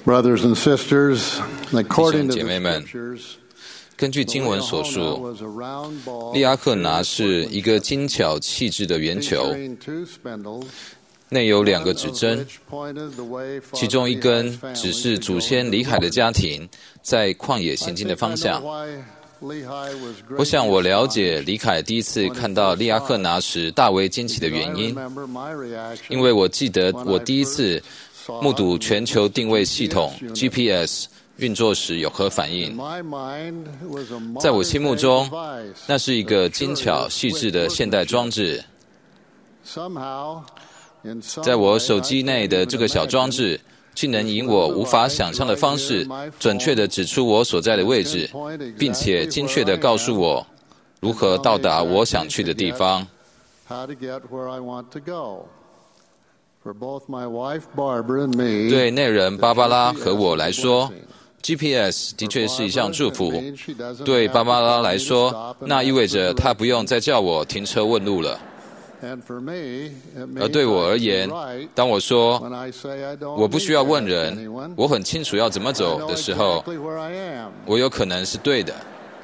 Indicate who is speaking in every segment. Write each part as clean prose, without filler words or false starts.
Speaker 1: Brothers and sisters,
Speaker 2: 弟
Speaker 1: according
Speaker 2: 兄
Speaker 1: to
Speaker 2: 姐
Speaker 1: the
Speaker 2: 妹们，
Speaker 1: scriptures,
Speaker 2: 根据经文所
Speaker 1: Leahona
Speaker 2: 述，
Speaker 1: was a round ball
Speaker 2: 利阿克拿是一个精巧细致的圆球，
Speaker 1: featuring two spindles,
Speaker 2: 内有两个
Speaker 1: one
Speaker 2: 指
Speaker 1: of
Speaker 2: 针，
Speaker 1: which pointed the way
Speaker 2: 其
Speaker 1: Father
Speaker 2: 中一
Speaker 1: Lehi's
Speaker 2: 根
Speaker 1: family
Speaker 2: 指示
Speaker 1: should
Speaker 2: 祖
Speaker 1: go
Speaker 2: 先
Speaker 1: to
Speaker 2: 李
Speaker 1: the
Speaker 2: 海的
Speaker 1: Lord.
Speaker 2: 家庭在旷野行进的
Speaker 1: I
Speaker 2: 方
Speaker 1: think I
Speaker 2: 向
Speaker 1: know。why Lehi was
Speaker 2: 我想我
Speaker 1: greatly
Speaker 2: 了解
Speaker 1: astonished
Speaker 2: 李凯第一次看到利阿克拿时大为惊奇的
Speaker 1: because I
Speaker 2: 原因，
Speaker 1: remember my reaction
Speaker 2: 因为我记得
Speaker 1: when
Speaker 2: 我
Speaker 1: I
Speaker 2: 第一
Speaker 1: first
Speaker 2: 次
Speaker 1: saw
Speaker 2: 目睹
Speaker 1: the
Speaker 2: 全球定位系统
Speaker 1: GPS unit.
Speaker 2: GPS 运作时有何反
Speaker 1: In
Speaker 2: 应。
Speaker 1: my mind, it was a
Speaker 2: 在我心目
Speaker 1: modern-day
Speaker 2: 中，
Speaker 1: device
Speaker 2: 那是一
Speaker 1: that
Speaker 2: 个
Speaker 1: sure
Speaker 2: 精巧
Speaker 1: is
Speaker 2: 细
Speaker 1: quick
Speaker 2: 致的现代装置。
Speaker 1: Somehow, in some
Speaker 2: 在我
Speaker 1: way,
Speaker 2: 手
Speaker 1: I
Speaker 2: 机
Speaker 1: can't
Speaker 2: 内的
Speaker 1: even
Speaker 2: 这个小装
Speaker 1: imagine
Speaker 2: 置，竟能以我无法想象的方式，准确地指出我所在的位置，并且精确地告诉我如何到达我想去的地方。
Speaker 1: how to get where I want to go. For both my wife Barbara and me,
Speaker 2: 对内人芭芭拉和我来
Speaker 1: GPS is a
Speaker 2: 说
Speaker 1: blessing.
Speaker 2: ，GPS 的确是一项祝
Speaker 1: For
Speaker 2: 福。
Speaker 1: Barbara, it means she doesn't
Speaker 2: 对
Speaker 1: have
Speaker 2: 芭芭
Speaker 1: to
Speaker 2: 拉
Speaker 1: tell
Speaker 2: 来
Speaker 1: me to
Speaker 2: 说
Speaker 1: stop，and
Speaker 2: 那意
Speaker 1: ask
Speaker 2: 味
Speaker 1: for
Speaker 2: 着她不用
Speaker 1: directions.
Speaker 2: 再叫我停车问路了。
Speaker 1: And for me, it
Speaker 2: 而
Speaker 1: means
Speaker 2: 对我
Speaker 1: I
Speaker 2: 而
Speaker 1: can
Speaker 2: 言
Speaker 1: be right，
Speaker 2: 当我说
Speaker 1: when I say I don't
Speaker 2: 我不需要
Speaker 1: need to
Speaker 2: 问
Speaker 1: ask
Speaker 2: 人，
Speaker 1: anyone.
Speaker 2: 我很清楚要怎么
Speaker 1: I
Speaker 2: 走
Speaker 1: know
Speaker 2: 的时候，
Speaker 1: exactly where I am.
Speaker 2: 我有可能是对的。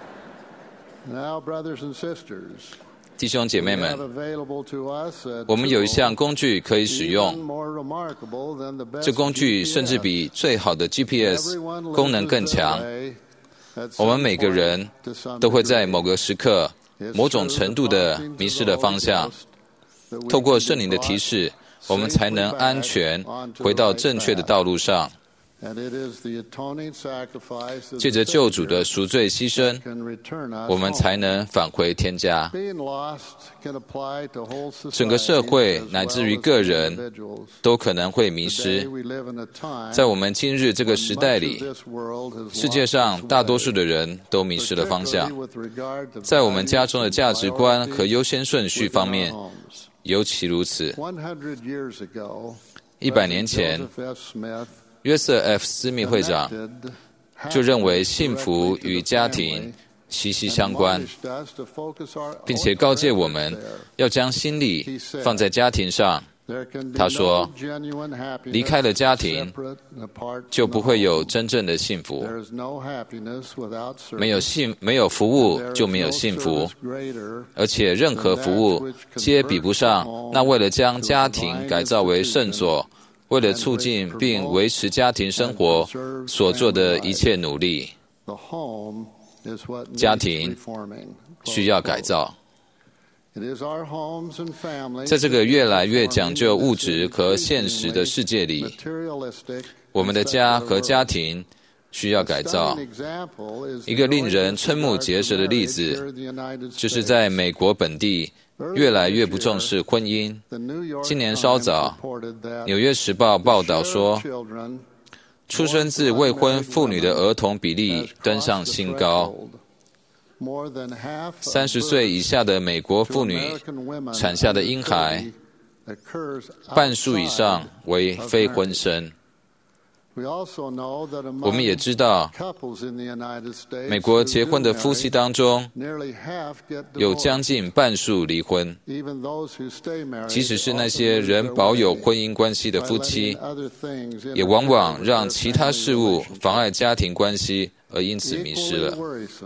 Speaker 1: Now, brothers and sisters,
Speaker 2: 弟兄姐妹
Speaker 1: we
Speaker 2: 们
Speaker 1: have，available to us a
Speaker 2: 我们有一
Speaker 1: tool
Speaker 2: 项工具可以使
Speaker 1: even
Speaker 2: 用，
Speaker 1: more remarkable than the best
Speaker 2: 这工具甚至
Speaker 1: GPS.
Speaker 2: 比最好的 GPS
Speaker 1: Everyone
Speaker 2: 功能
Speaker 1: loses
Speaker 2: 更
Speaker 1: their
Speaker 2: 强。
Speaker 1: way at
Speaker 2: 我
Speaker 1: some
Speaker 2: 们每个
Speaker 1: point
Speaker 2: 人
Speaker 1: to some
Speaker 2: 都会在
Speaker 1: degree.
Speaker 2: 某个时刻、
Speaker 1: It's
Speaker 2: 某种
Speaker 1: through
Speaker 2: 程
Speaker 1: the
Speaker 2: 度的
Speaker 1: promptings
Speaker 2: 迷
Speaker 1: of
Speaker 2: 失
Speaker 1: the
Speaker 2: 了方
Speaker 1: Holy
Speaker 2: 向。
Speaker 1: Ghost that we
Speaker 2: 透过
Speaker 1: can
Speaker 2: 圣
Speaker 1: be
Speaker 2: 灵的
Speaker 1: brought
Speaker 2: 提示，我们才能
Speaker 1: safely
Speaker 2: 安
Speaker 1: back
Speaker 2: 全
Speaker 1: onto
Speaker 2: 回
Speaker 1: the
Speaker 2: 到
Speaker 1: right
Speaker 2: 正确的
Speaker 1: path.
Speaker 2: 道路上。
Speaker 1: And it is the atoning sacrifice of
Speaker 2: 借
Speaker 1: the
Speaker 2: 着救主
Speaker 1: Savior
Speaker 2: 的赎罪牺牲，
Speaker 1: can return us
Speaker 2: 我们
Speaker 1: home.
Speaker 2: 才能返回天家。
Speaker 1: Being lost can apply to whole
Speaker 2: 整个社会
Speaker 1: societies as
Speaker 2: 乃至于
Speaker 1: well as
Speaker 2: 个
Speaker 1: to
Speaker 2: 人
Speaker 1: individuals.
Speaker 2: 都可能会迷
Speaker 1: Today
Speaker 2: 失。
Speaker 1: we live in a time
Speaker 2: 在我们今日这个时代
Speaker 1: when much
Speaker 2: 里，
Speaker 1: of this world has
Speaker 2: 世界
Speaker 1: lost
Speaker 2: 上
Speaker 1: its
Speaker 2: 大多数
Speaker 1: way,
Speaker 2: 的人都迷失了方
Speaker 1: particularly
Speaker 2: 向。
Speaker 1: with regard to
Speaker 2: 在我们
Speaker 1: values
Speaker 2: 家中的
Speaker 1: and
Speaker 2: 价值观和
Speaker 1: priorities
Speaker 2: 优先顺序
Speaker 1: within
Speaker 2: 方
Speaker 1: our
Speaker 2: 面
Speaker 1: homes.
Speaker 2: 尤其如此。
Speaker 1: 100 years ago,
Speaker 2: 100年前，
Speaker 1: Joseph F. Smith
Speaker 2: 约瑟 F. 斯密会长
Speaker 1: connected
Speaker 2: 就认为
Speaker 1: happiness
Speaker 2: 幸福
Speaker 1: directly to
Speaker 2: 与
Speaker 1: the
Speaker 2: 家
Speaker 1: family
Speaker 2: 庭息息
Speaker 1: and
Speaker 2: 相关，
Speaker 1: admonished us to focus our
Speaker 2: 并且告诫我
Speaker 1: efforts
Speaker 2: 们
Speaker 1: there.
Speaker 2: 要将心力放在家庭上，
Speaker 1: There can be
Speaker 2: 他说
Speaker 1: no genuine happiness
Speaker 2: 离开了家庭
Speaker 1: separate and apart
Speaker 2: 就
Speaker 1: from
Speaker 2: 不
Speaker 1: the
Speaker 2: 会有
Speaker 1: home.
Speaker 2: 真正的幸福。
Speaker 1: There is no happiness without service.
Speaker 2: 没有服务
Speaker 1: There is
Speaker 2: 就没有
Speaker 1: no
Speaker 2: 幸福
Speaker 1: service，greater
Speaker 2: 而且任何服务皆比不上那为了将家庭改造为圣所，为了促进并维持家庭生活所做的一切努力。
Speaker 1: The home is what needs
Speaker 2: 家庭
Speaker 1: reforming.
Speaker 2: 需要改造。
Speaker 1: It is our homes and families
Speaker 2: 在这个越来越讲究物质和现实的世界里，
Speaker 1: materialistic
Speaker 2: 我们的家和家庭需要改造。一个令人瞠目结舌的例子，就是在美国本地越来越不重视婚姻。今年稍早，《纽约时报》报道说，出生自未婚妇女的儿童比例登上新高。30岁以下的美国妇女产下的婴孩，半数以上为非婚生。我们也知道，美国结婚的夫妻当中，有将近半数离婚。即使是那些仍保有婚姻关系的夫妻，也往往让其他事物妨碍家庭关系，而因此迷失了。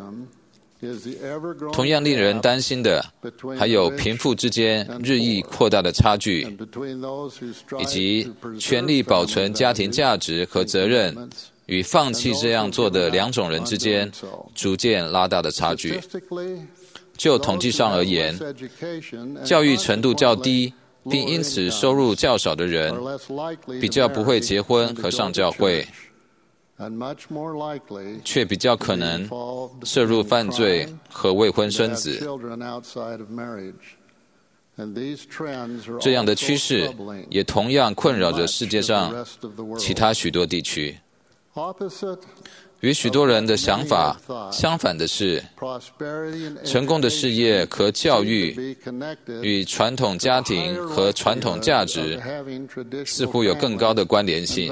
Speaker 2: 同样令人担心的，还有贫富之间日益扩大的差距，以及全力保存家庭价值和责任与放弃这样做的两种人之间逐渐拉大的差距。就统计上而言，教育程度较低并因此收入较少的人，比较不会结婚和上教会，却比较可能涉入犯罪和未婚生子。这样的趋势也同样困扰着世界上其他许多地区。与许多人的想法相反的是，成功的事业和教育与传统家庭和传统价值似乎有更高的关联性。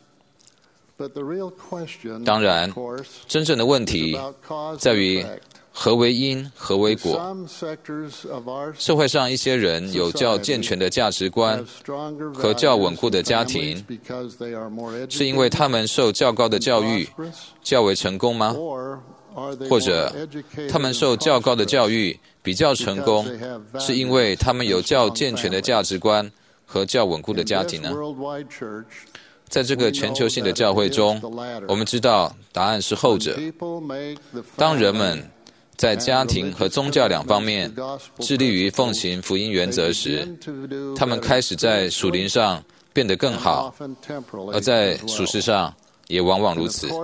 Speaker 2: 当然，真正的问题在于何为因，何为果？社会上一些人有较健全的价值观和较稳固的家庭，是因为他们受较高的教育，较为成功吗？或者他们受较高的教育比较成功，是因为他们有较健全的价值观和较稳固的家庭呢？在这个全球性的教会中，我们知道答案是后者。当人们在家庭和宗教两方面致力于奉行福音原则时，他们开始在属灵上变得更好，而在属世上也往往如此。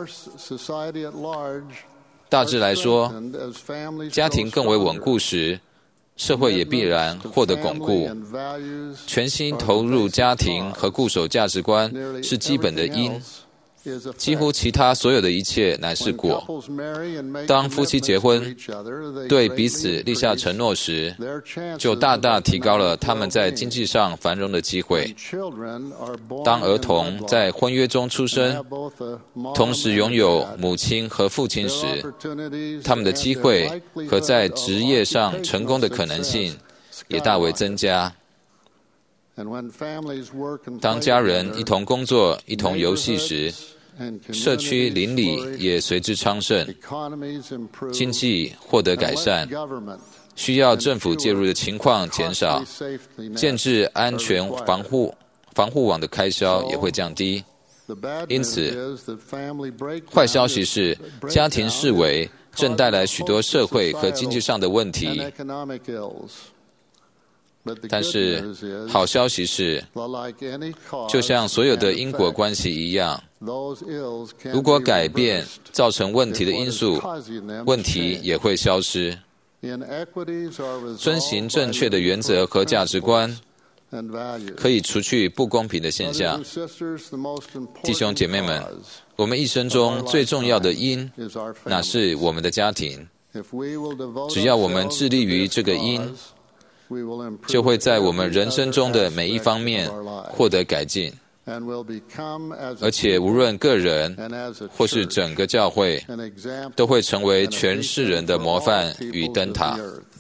Speaker 2: 大致来说，家庭更为稳固时，社会也必然获得巩固。全心投入家庭和固守价值观是基本的因，几乎其他所有的一切乃是果。当夫妻结婚，对彼此立下承诺时，就大大提高了他们在经济上繁荣的机会。当儿童在婚约中出生，同时拥有母亲和父亲时，他们的机会和在职业上成功的可能性也大为增加。当家人一同工作、一同游戏时，社区邻里也随之昌盛，经济获得改善，需要政府介入的情况减少，建制安全防护网的开销也会降低。因此，坏消息是家庭式微正带来许多社会和经济上的问题。但是好消息是，就像所有的因果关系一样，如果改变造成问题的因素，问题也会消失。遵行正确的原则和价值观，可以除去不公平的现象。弟兄姐妹们，我们一生中最重要的因，乃是我们的家庭。只要我们致力于这个因，就会在我们人生中的每一方面获得改进，而且无论个人或是整个教会，都会成为全世人的模范与灯塔。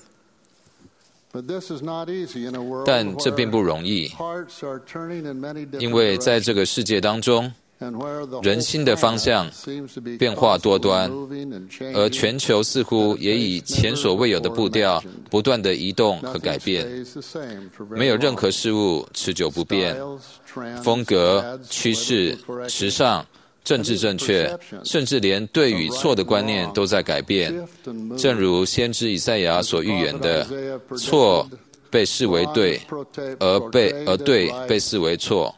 Speaker 2: 但这并不容易，因为在这个世界当中，人心的方向变化多端，而全球似乎也以前所未有的步调不断的移动和改变，没有任何事物持久不变，风格、趋势、时尚、政治正确，甚至连对与错的观念都在改变。正如先知以赛亚所预言的，错被视为对，而对被视为错。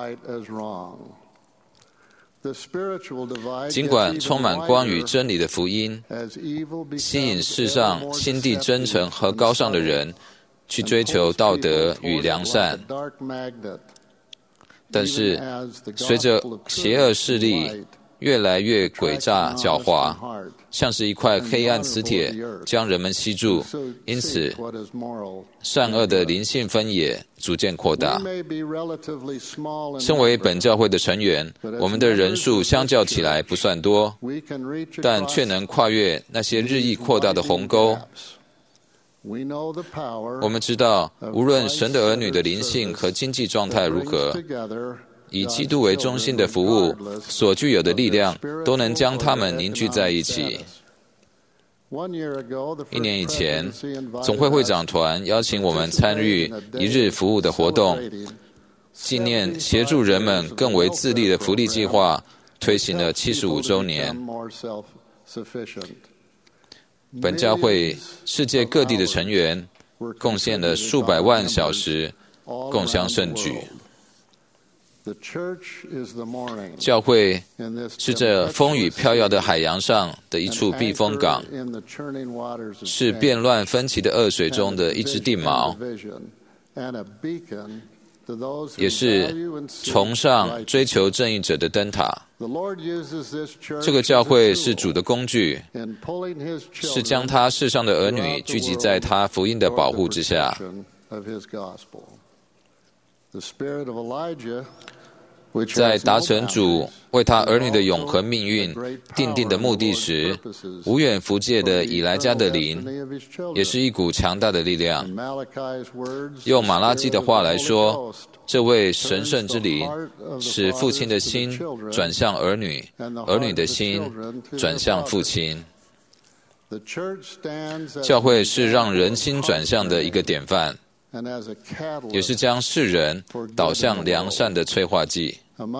Speaker 2: 尽管充满光与真理的福音吸引世上心地真诚和高尚的人去追求道德与良善，但是随着邪恶势力越来越诡诈狡猾，像是一块黑暗磁铁将人们吸住，因此善恶的灵性分野逐渐扩大。身为本教会的成员，我们的人数相较起来不算多，但却能跨越那些日益扩大的鸿沟。我们知道，无论神的儿女的灵性和经济状态如何，以基督为中心的服务所具有的力量，都能将他们凝聚在一起。1年以前，总会会长团邀请我们参与一日服务的活动，纪念协助人们更为自立的福利计划推行了75周年。本教会世界各地的成员贡献了数百万小时，共襄盛举。教会是这风雨飘摇的海洋上的一处避风港，是变乱分歧的恶水中的一只定锚，也是崇尚追求正义者的灯塔。这个教会是主的工具，是将他世上的儿女聚集在他福音的保护之在达成主为他儿女的永恒命运定定的目的时，无远弗届的以莱加的灵也是一股强大的力量。用马拉基的话来说，这位神圣之灵使父亲的心转向儿女，儿女的心转向父亲。教会是让人心转向的一个典范，也是将世人导向良善的催化剂。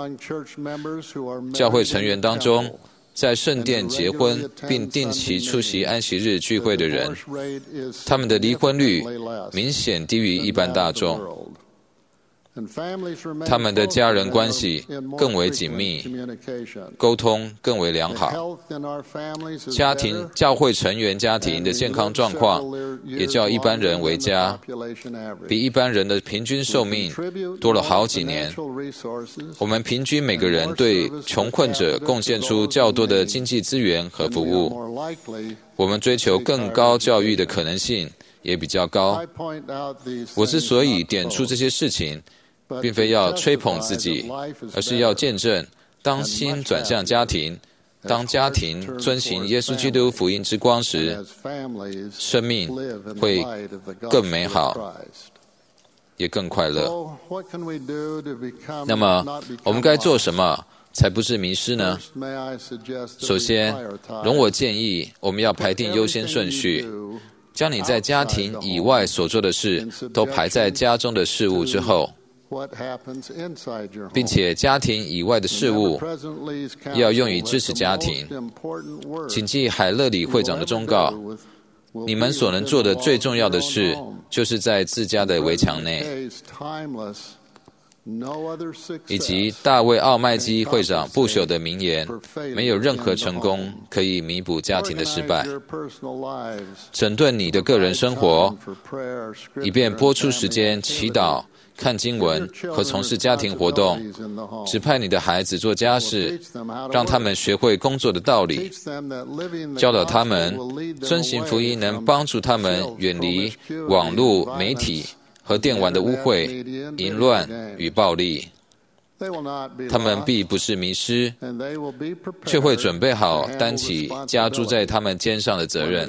Speaker 2: 教会成员当中，在圣殿结婚并定期出席安息日聚会的人，他们的离婚率明显低于一般大众。他们的家人关系更为紧密，沟通更为良好。教会成员家庭的健康状况也较一般人为佳，比一般人的平均寿命多了好几年。我们平均每个人对穷困者贡献出较多的经济资源和服务，我们追求更高教育的可能性也比较高。我之所以点出这些事情，并非要吹捧自己，而是要见证，当心转向家庭，当家庭遵行耶稣基督福音之光时，生命会更美好，也更快乐。那么，我们该做什么才不致迷失呢？首先，容我建议，我们要排定优先顺序，将你在家庭以外所做的事都排在家中的事务之后，并且家庭以外的事务要用于支持家庭。谨记海勒里会长的忠告，你们所能做的最重要的事，就是在自家的围墙内。以及大卫奥麦基会长不朽的名言，没有任何成功可以弥补家庭的失败。整顿你的个人生活，以便拨出时间祈祷、看经文和从事家庭活动，指派你的孩子做家事，让他们学会工作的道理，教导他们遵行福音，能帮助他们远离网络媒体和电玩的污秽、淫乱与暴力。他们必不是迷失，却会准备好担起加诸在他们肩上的责任。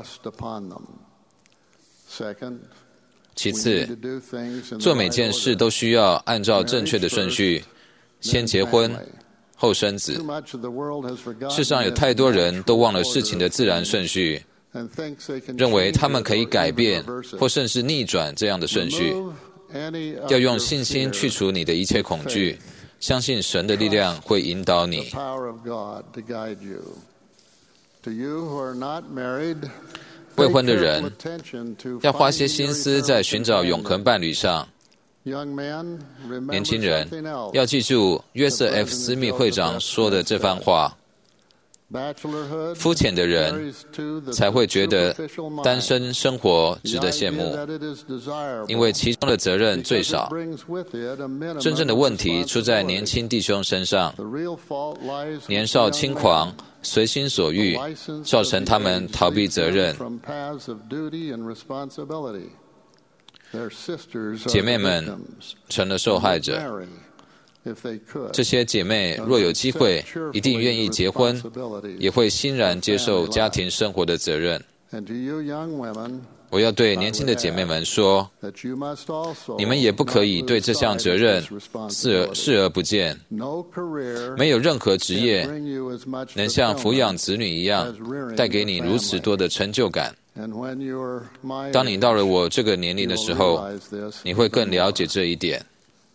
Speaker 2: 其次，做每件事都需要按照正确的顺序，先结婚，后生子。世上有太多人都忘了事情的自然顺序，认为他们可以改变或甚至逆转这样的顺序。要用信心去除你的一切恐惧，相信神的力量会引导你。未婚的人要花些心思在寻找永恒伴侣上。年轻人要记住约瑟 F. 斯密会长说的这番话：肤浅的人才会觉得单身生活值得羡慕，因为其中的责任最少。真正的问题出在年轻弟兄身上，年少轻狂，随心所欲，造成他们逃避责任。姐妹们成了受害者。这些姐妹若有机会，一定愿意结婚，也会欣然接受家庭生活的责任。我要对年轻的姐妹们说，你们也不可以对这项责任视而不见。没有任何职业能像抚养子女一样，带给你如此多的成就感。当你到了我这个年龄的时候，你会更了解这一点。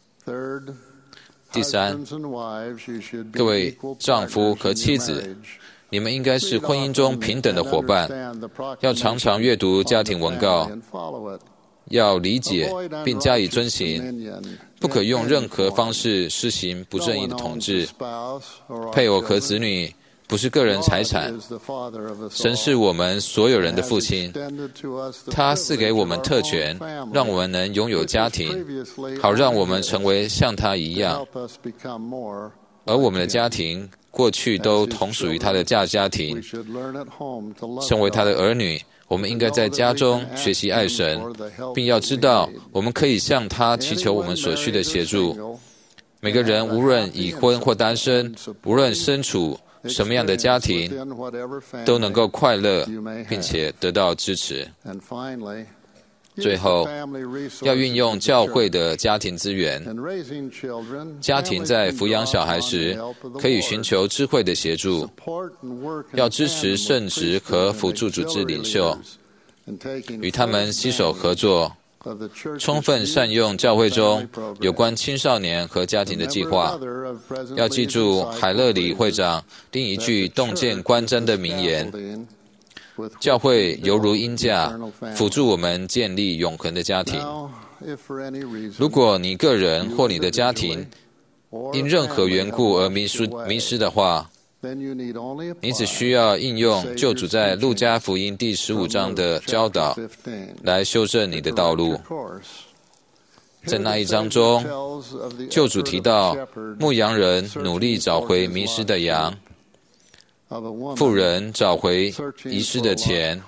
Speaker 2: 第三，各位丈夫和妻子，你们应该是婚姻中平等的伙伴，要常常阅读家庭文告，要理解并加以遵行，不可用任何方式施行不正义的统治。配偶和子女不是个人财产，神是我们所有人的父亲，他赐给我们特权，让我们能拥有家庭，好让我们成为像他一样。而我们的家庭过去都同属于他的家庭，身为他的儿女，我们应该在家中学习爱神，并要知道我们可以向他祈求我们所需的协助。 每个人无论已婚或单身，无论身处什么样的家庭，都能够快乐，并且得到支持。最后，要运用教会的家庭资源。家庭在抚养小孩时，可以寻求智慧的协助，要支持圣职和辅助组织领袖，与他们携手合作，充分善用教会中有关青少年和家庭的计划。要记住海勒里会长另一句洞见观瞻的名言：教会犹如鹰架，辅助我们建立永恒的家庭。如果你个人或你的家庭因任何缘故而迷失的话，你只需要应用救主在路加福音第15章的教导来修正你的道路。在那一章中，救主提到牧羊人努力找回迷失的羊，妇人找回遗失的钱，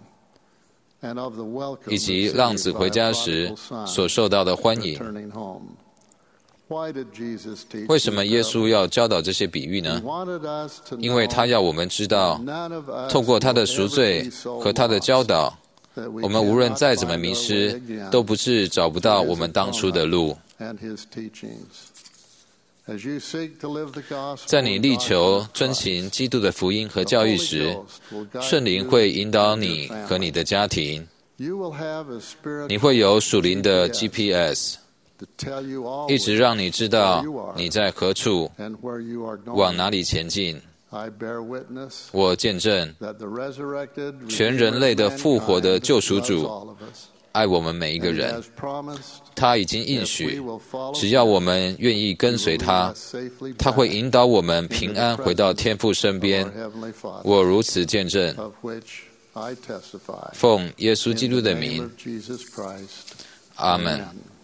Speaker 2: 以及浪子回家时所受到的欢迎。为什么耶稣要教导这些比喻呢？因为他要我们知道，透过他的赎罪和他的教导，我们无论再怎么迷失，都不是找不到我们当初的路。在你力求遵行基督的福音和教义时，圣灵会引导你和你的家庭。你会有属灵的 GPS， 一直让你知道你在何处，往哪里前进。我见证，全人类的复活的救赎主爱我们每一个人，他已经应许，只要我们愿意跟随他，他会引导我们平安回到天父身边。我如此见证，奉耶稣基督的名，阿们。